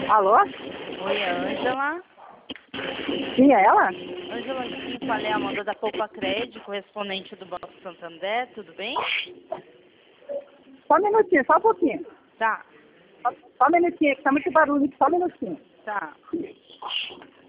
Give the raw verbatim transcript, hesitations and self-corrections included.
Alô? Oi, é Ângela. Sim, é ela? Ângela, sim, falei a Amanda da Poupa Crédito, correspondente do Banco Santander, tudo bem? Só um minutinho, só um pouquinho. Tá, Só, só um minutinho, que tá muito barulho, só um minutinho. tá.